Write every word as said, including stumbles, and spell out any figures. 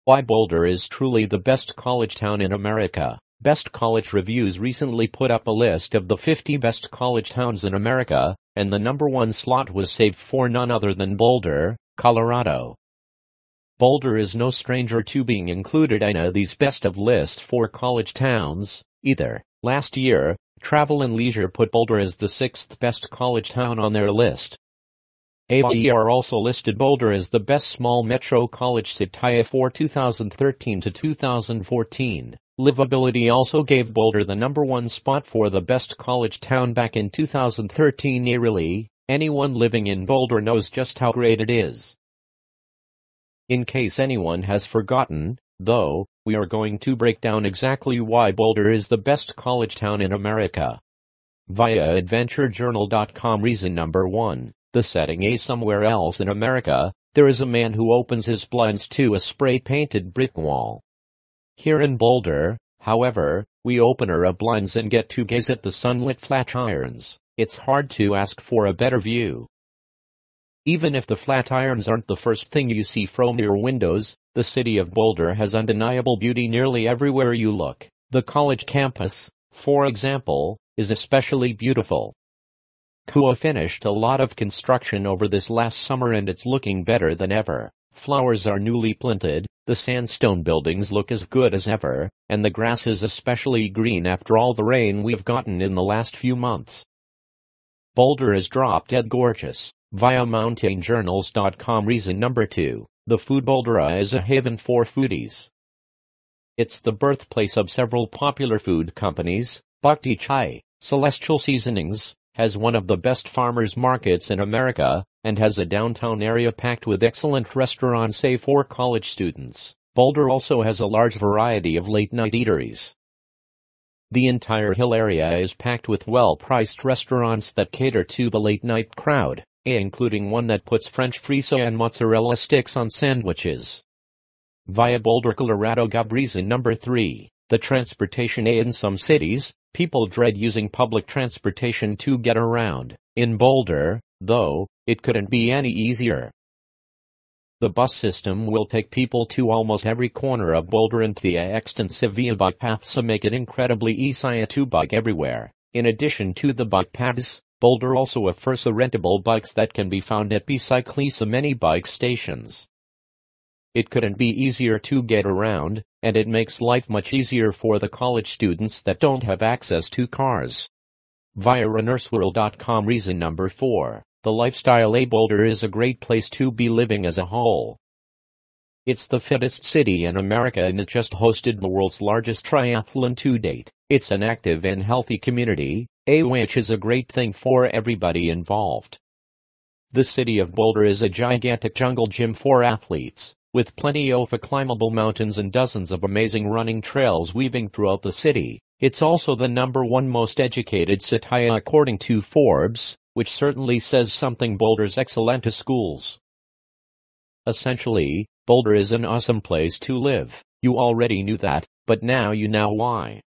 Why Boulder is truly the best college town in America. Best College Reviews recently put up a list of the fifty best college towns in America, and the number one slot was saved for none other than Boulder, Colorado. Boulder is no stranger to being included in these best of lists for college towns, either. Last year, Travel and Leisure put Boulder as the sixth best college town on their list. A Y E R also listed Boulder as the best small metro college city for two thousand thirteen to two thousand fourteen. Livability also gave Boulder the number one spot for the best college town back in two thousand thirteen. Really, anyone living in Boulder knows just how great it is. In case anyone has forgotten, though, we are going to break down exactly why Boulder is the best college town in America. Via Adventure Journal dot com. Reason number one. The setting is somewhere else in America. There is a man who opens his blinds to a spray-painted brick wall. Here in Boulder, however, we open our blinds and get to gaze at the sunlit Flatirons. It's hard to ask for a better view. Even if the Flatirons aren't the first thing you see from your windows, the city of Boulder has undeniable beauty nearly everywhere you look. The college campus, for example, is especially beautiful. C U A finished a lot of construction over this last summer and it's looking better than ever. Flowers are newly planted, the sandstone buildings look as good as ever, and the grass is especially green after all the rain we've gotten in the last few months. Boulder is drop dead gorgeous. Via Mountain Journals dot com. Reason number two. The food. Boulder is a haven for foodies. It's the birthplace of several popular food companies. Bhakti Chai, Celestial Seasonings, has one of the best farmers markets in America, and has a downtown area packed with excellent restaurants safe for college students. Boulder also has a large variety of late-night eateries. The entire hill area is packed with well-priced restaurants that cater to the late-night crowd, including one that puts French fries and mozzarella sticks on sandwiches. Via Boulder, Colorado. Gov. Reason number three. The transportation. In some cities, people dread using public transportation to get around. In Boulder, though, it couldn't be any easier. The bus system will take people to almost every corner of Boulder, and the extensive bike paths make it incredibly easy to bike everywhere. In addition to the bike paths, Boulder also offers rentable bikes that can be found at basically so many bike stations. It couldn't be easier to get around, and it makes life much easier for the college students that don't have access to cars. Via Runner's World dot com. Reason number four. The lifestyle. A Boulder is a great place to be living as a whole. It's the fittest city in America and has just hosted the world's largest triathlon to date. It's an active and healthy community, a which is a great thing for everybody involved. The city of Boulder is a gigantic jungle gym for athletes, with plenty of climbable mountains and dozens of amazing running trails weaving throughout the city. It's also the number one most educated city according to Forbes, which certainly says something. Boulder's excellent schools. Essentially, Boulder is an awesome place to live. You already knew that, but now you know why.